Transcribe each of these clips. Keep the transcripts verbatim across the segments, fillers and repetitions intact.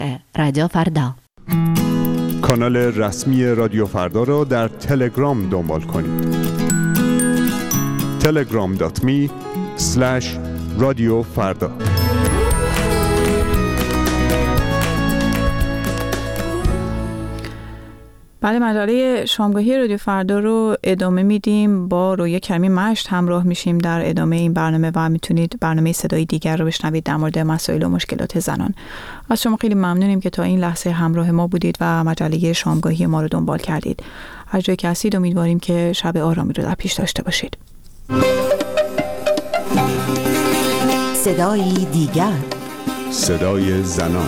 رادیو فردا. کانال رسمی رادیو فردا را در تلگرام دنبال کنید. تلگرام دات می اسلش رادیو فردا. بله، مجله شامگاهی رادیو فردا رو ادامه میدیم. با رویا کریمی مشت همراه میشیم در ادامه این برنامه و میتونید برنامه صدای دیگر رو بشنوید در مورد مسائل و مشکلات زنان. از شما خیلی ممنونیم که تا این لحظه همراه ما بودید و مجله شامگاهی ما رو دنبال کردید. هر جای که هستید امیدواریم که شب آرامی رو در پیش داشته باشید. صدای دیگر، صدای زنان.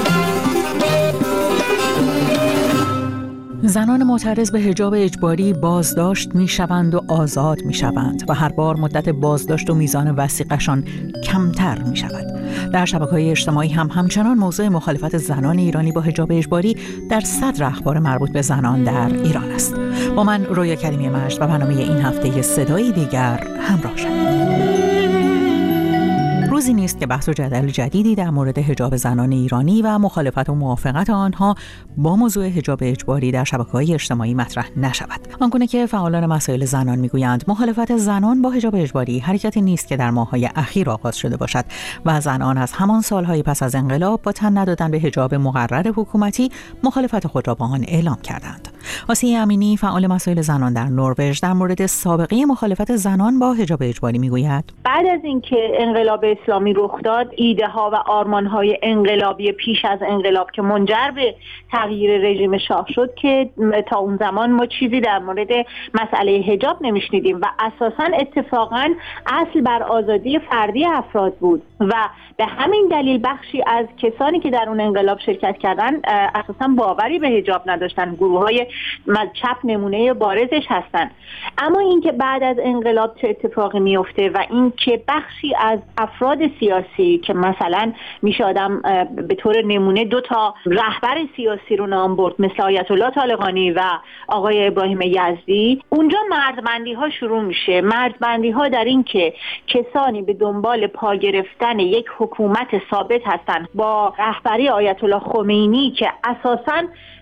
زنان معترض به حجاب اجباری بازداشت می‌شوند و آزاد می‌شوند و هر بار مدت بازداشت و میزان وثیقه‌شان کمتر می‌شود. در شبکه‌های اجتماعی هم همچنان موضوع مخالفت زنان ایرانی با حجاب اجباری در صدر اخبار مربوط به زنان در ایران است. با من رویا کریمی مجد و برنامه این هفته صدای دیگر همراه شوید. روزی نیست که بحث و جدل جدیدی در مورد حجاب زنان ایرانی و مخالفت و موافقت آنها با موضوع حجاب اجباری در شبکه‌های اجتماعی مطرح نشود. آنگونه که فعالان مسائل زنان میگویند مخالفت زنان با حجاب اجباری حرکتی نیست که در ماه‌های اخیر آغاز شده باشد و زنان از همان سالهای پس از انقلاب با تن ندادن به حجاب مقرر حکومتی مخالفت خود را با آن اعلام کردند. آسیه امینی فعال مسائل زنان در نروژ در مورد سابقه مخالفت زنان با حجاب اجباری میگوید بعد از اینکه انقلاب اسلامی رخ داد، ایده ها و آرمان های انقلابی پیش از انقلاب که منجر به تغییر رژیم شاه شد که تا اون زمان ما چیزی در مورد مسئله حجاب نمیشنیدیم و اساساً اتفاقاً اصل بر آزادی فردی افراد بود و به همین دلیل بخشی از کسانی که در اون انقلاب شرکت کردن اساساً باوری به حجاب نداشتن. گروه‌های چپ نمونه بارزش هستن. اما اینکه بعد از انقلاب چه اتفاقی میفته و اینکه بخشی از افراد سیاسی که مثلا میشه آدم به طور نمونه دو تا رهبر سیاسی رو نام برد مثل آیت الله طالقانی و آقای ابراهیم یزدی، اونجا مردبندی ها شروع میشه. مردبندی ها در این که کسانی به دنبال پا گرفتن یک حکومت ثابت هستن با رهبری آیت الله خمینی که اساساً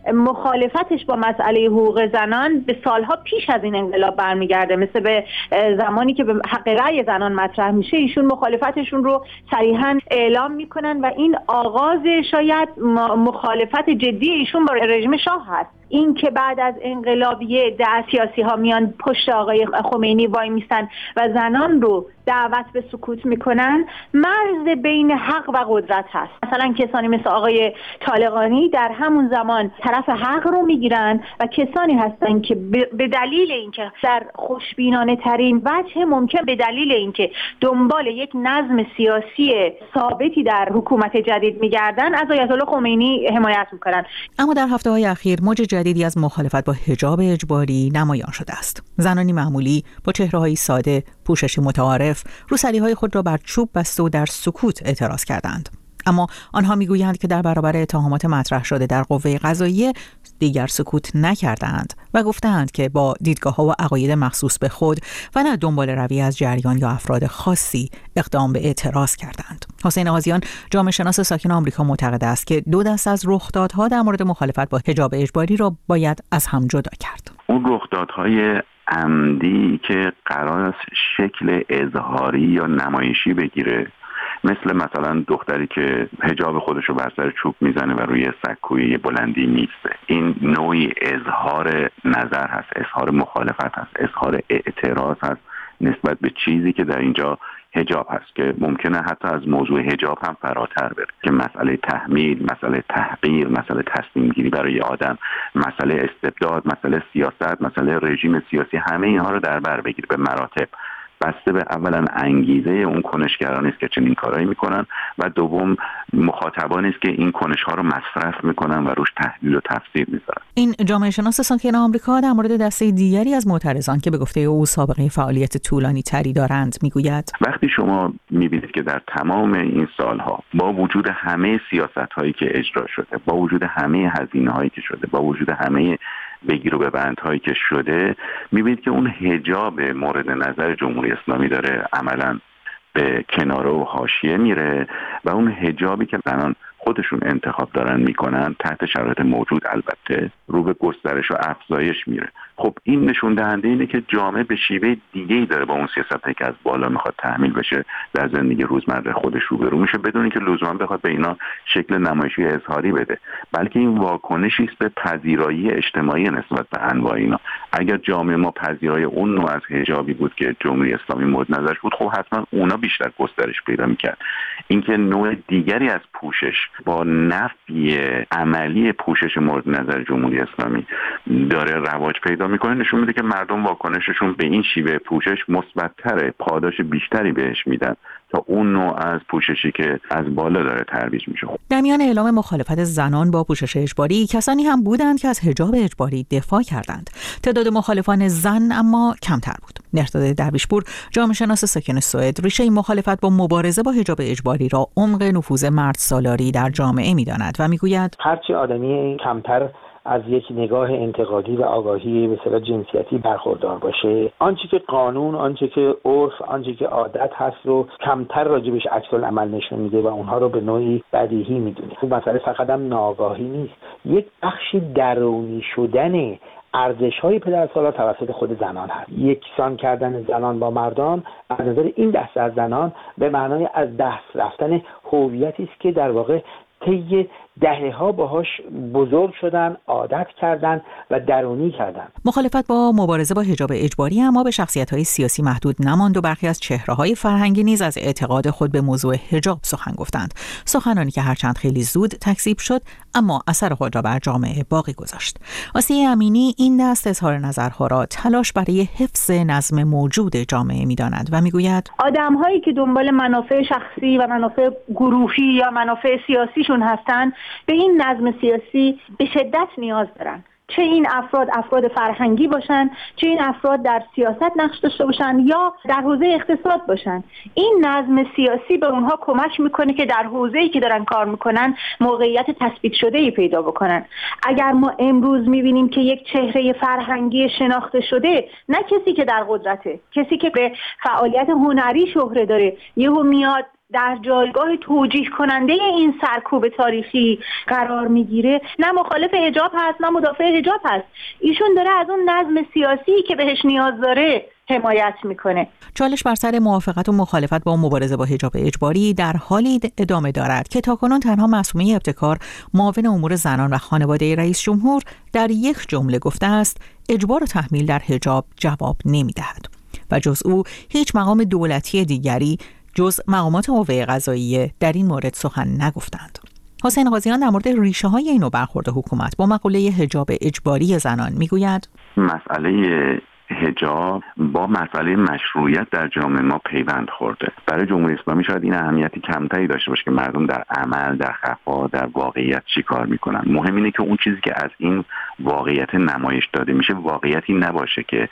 مخالفتش با مسئله حقوق زنان به سالها پیش از این انقلاب برمیگرده. مثل به زمانی که به حق رأی زنان مطرح میشه ایشون مخالفتشون رو صریحاً اعلام میکنن و این آغاز شاید مخالفت جدی ایشون با رژیم شاه هست. این که بعد از انقلابیه ده سیاسی ها میان پشت آقای خمینی وای میستن و زنان رو دعوت به سکوت میکنن، مرز بین حق و قدرت هست. مثلا کسانی مثل آقای طالقانی در همون زمان طرف حق رو میگیرن و کسانی هستن که به دلیل اینکه در خوشبینانه ترین وجه ممکن به دلیل اینکه دنبال یک نظم سیاسی ثابتی در حکومت جدید میگردن از آیت الله خمینی حمایت میکنن. اما در هفته‌های اخیر موج جدیدی از مخالفت با حجاب اجباری نمایان شده است. زنانی معمولی با چهره‌های ساده، پوششی متعارف، روسری‌های خود را بر چوب بسته و در سکوت اعتراض کردند. اما آنها میگویند که در برابر اتهامات مطرح شده در قوه قضاییه دیگر سکوت نکردند و گفتند که با دیدگاه‌ها و عقاید مخصوص به خود و نه دنبال روی از جریان یا افراد خاصی اقدام به اعتراض کردند. حسین آذیان جامعه شناس ساکن آمریکا معتقد است که دو دست از رخدادها در مورد مخالفت با حجاب اجباری را باید از هم جدا کرد. اون رخدادهای عمدی که قرار است شکل اظهاری یا نمایشی بگیره، مثل مثلا دختری که حجاب خودش رو بر سر چوب میزنه و روی سکوی بلندی میسته، این نوعی اظهار نظر هست، اظهار مخالفت هست، اظهار اعتراض هست نسبت به چیزی که در اینجا حجاب هست که ممکنه حتی از موضوع حجاب هم فراتر بره که مسئله تحمیل، مسئله تحقیر، مسئله تصمیم گیری برای آدم، مسئله استبداد، مسئله سیاست، مسئله رژیم سیاسی، همه اینها رو در بر بگیره به مراتب، بسته به اولا انگیزه اون کنشگرانی است که چنین کارایی میکنن و دوم مخاطبانی است که این کنش‌ها رو مصرف میکنن و روش تحلیل و تفسیر میذارن. این جامعه شناس ساکن آمریکا در مورد دسته دیگری از معترضان که به گفته او سابقه فعالیت طولانی تری دارند میگوید وقتی شما میبینید که در تمام این سالها با وجود همه سیاست‌هایی که اجرا شده، با وجود همه هزینه‌هایی که شده، با وجود همه بگیر و ببندهایی که شده، میبینید که اون حجاب مورد نظر جمهوری اسلامی داره عملاً به کناره و حاشیه میره و اون حجابی که زنان خودشون انتخاب دارن میکنن تحت شرایط موجود البته رو به گسترش و افزایش میره. خب این نشون دهنده اینه که جامعه به شیوه دیگه‌ای داره با اون سیاستایی که از بالا میخواد تحمیل بشه در زندگی روزمره خودش روبرو میشه، بدون اینکه لزوما بخواد به اینا شکل نمایشی اظهاری بده، بلکه این واکنشی است به پذیرایی اجتماعی نسبت به انواع اینا. اگر جامعه ما پذیرای اون نوع از حجابی بود که جمهوری اسلامی مورد نظرش بود، خب حتما اونا بیشتر گسترش پیدا میکرد. اینکه نوع دیگری از پوشش با نفی عملی پوشش مورد نظر جمهوری اسلامی داره رواج پیدا میکنه نشون میده که مردم واکنششون به این شیوه پوشش مثبت‌تره، پاداش بیشتری بهش میدن تا اون نوع از پوششی که از بالا داره ترویج میشه. در میان اعلام مخالفت زنان با پوشش اجباری کسانی هم بودند که از حجاب اجباری دفاع کردند. تعداد مخالفان زن اما کمتر بود. مهرداد درویشپور، جامعه شناس ساکن سوئد، ریشه مخالفت با مبارزه با حجاب اجباری را عمق نفوذ مرد سالاری در جامعه می‌داند و میگوید هرچی آدمی کمتر از یک نگاه انتقادی و آگاهی به اصطلاح جنسیتی برخوردار باشه، آنچه که قانون، آنچه که عرف، آنچه که عادت هست رو کمتر راجبش عکس العمل نشون میده و اونها رو به نوعی بدیهی میدونه. خب مسئله فقط هم ناآگاهی نیست، یک بخشی درونی شدن ارزش‌های پدرسالار توسط خود زنان هست. یکسان کردن زنان با مردان از نظر این دسته از زنان به معنای از دست رفتن هویتی است که در واقع طی دهه‌ها باهاش بزرگ شدن، عادت کردن و درونی کردن. مخالفت با مبارزه با حجاب اجباری اما به شخصیت‌های سیاسی محدود نماند و برخی از چهره‌های فرهنگی نیز از اعتقاد خود به موضوع حجاب سخن گفتند. سخنانی که هرچند خیلی زود تکذیب شد اما اثر خود را بر جامعه باقی گذاشت. آسیه امینی این دست اظهار نظرها را تلاش برای حفظ نظم موجود جامعه می‌داند و می‌گوید آدم‌هایی که دنبال منافع شخصی و منافع گروهی یا منافع سیاسیشون هستن به این نظم سیاسی به شدت نیاز دارن. چه این افراد افراد فرهنگی باشن، چه این افراد در سیاست نقش داشته باشن یا در حوزه اقتصاد باشن، این نظم سیاسی به اونها کمک میکنه که در حوزه‌ای که دارن کار میکنن موقعیت تثبیت شده‌ای پیدا بکنن. اگر ما امروز میبینیم که یک چهره فرهنگی شناخته شده، نه کسی که در قدرته، کسی که به فعالیت هنری شهره داره، یهو میاد در جایگاه توجیه کننده این سرکوب تاریخی قرار میگیره، نه مخالف حجاب هست نه مدافع حجاب هست. ایشون داره از اون نظم سیاسی که بهش نیاز داره حمایت میکنه. چالش بر سر موافقت و مخالفت با مبارزه با حجاب اجباری در حالی ادامه دارد که تاکنون تنها معصومه ابتکار، معاون امور زنان و خانواده رئیس جمهور، در یک جمله گفته است اجبار و تحمیل در حجاب جواب نمیدهد و جز او هیچ مقام دولتی دیگری جز مقامات قوه قضاییه در این مورد سخن نگفتند. حسین قاضیان در مورد ریشه های این نوع برخورد حکومت با مقوله حجاب اجباری زنان میگوید مسئله حجاب با مسئله مشروعیت در جامعه ما پیوند خورده. برای جمهوری اسلامی شاید این اهمیتی کمتری داشته باشه که مردم در عمل، در خفا، در واقعیت چی کار میکنن. مهم اینه که اون چیزی که از این واقعیت نمایش داده میشه واقعیتی نباشه که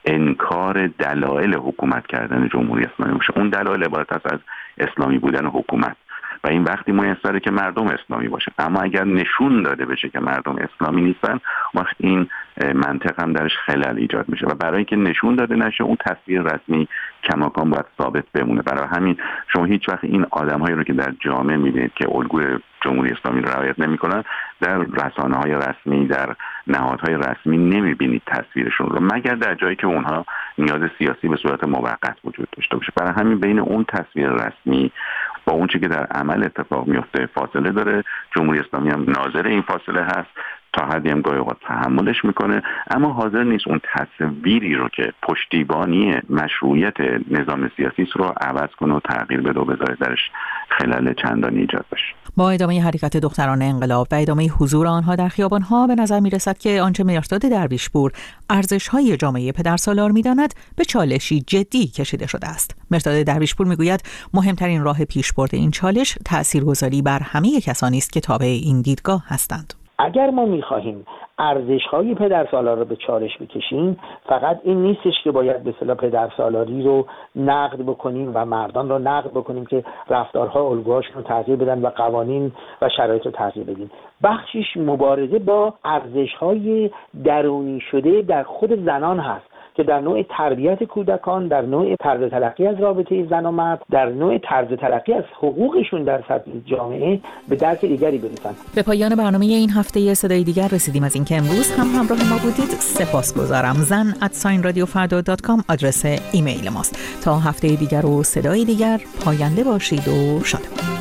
انکار دلایل حکومت کردن جمهوری اسلامی باشه. اون دلایل عبارت است از اسلامی بودن حکومت و این وقتی میسره که مردم اسلامی باشه. اما اگر نشون داده بشه که مردم اسلامی نیستن، وقت این منطق هم درش خلل ایجاد میشه و برای اینکه نشون داده نشه اون تصویر رسمی کماکان باید ثابت بمونه. برای همین شما هیچ وقت این آدم‌هایی رو که در جامعه می‌بینید که الگوی جمهوری اسلامی رو رعایت نمی‌کنن در رسانه‌های رسمی، در نهادهای رسمی نمی‌بینید تصویرشون رو، مگر در جایی که اونها نیاز سیاسی به صورت موقت وجود داشته باشه. برای همین بین اون تصویر رسمی با اون چیزی که در عمل اتفاق میفته فاصله داره. جمهوری اسلامی هم ناظر این فاصله هست، تا حدی هم گاهی اوقات تحملش میکنه، اما حاضر نیست اون تصویری رو که پشتیبانی مشروعیت نظام سیاسی رو عوض کنه و تغییر بده و بذاره درش خلل چندانی ایجاد بشه. با ادامه حرکت دختران انقلاب و ادامه حضور آنها در خیابان‌ها به نظر می‌رسد که آنچه مهرداد درویشپور ارزش‌های جامعه پدرسالار می‌داند به چالشی جدی کشیده شده است. مهرداد درویشپور می‌گوید مهمترین راه پیشبرد این چالش تأثیرگذاری بر همه کسانی است که تابع این دیدگاه هستند. اگر ما می‌خواهیم ارزش‌های پدرسالار رو به چالش بکشیم، فقط این نیستش که باید به اصطلاح پدرسالاری رو نقد بکنیم و مردان رو نقد بکنیم که رفتارها الگوهاشون رو تغییر بدن و قوانین و شرایط رو تغییر بدیم. بخشش مبارزه با ارزش‌های درونی شده در خود زنان هست که در نوع تربیت کودکان، در نوع طرز تلقی از رابطه زن و مرد، در نوع طرز تلقی از حقوقشون در سطح جامعه به درک دیگری برسن. به پایان برنامه این هفته صدای دیگر رسیدیم. از اینکه امروز هم همراه ما بودید سپاسگزارم. زن ات ساین رادیو فردا دات کام آدرس ایمیل ماست. تا هفته دیگر و صدای دیگر، پاینده باشید و شاد باشید.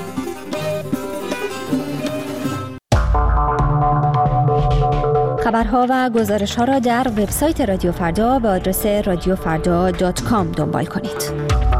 خبرها و گزارش‌ها را در وبسایت رادیو فردا به آدرس رادیو فردا دات کام دنبال کنید.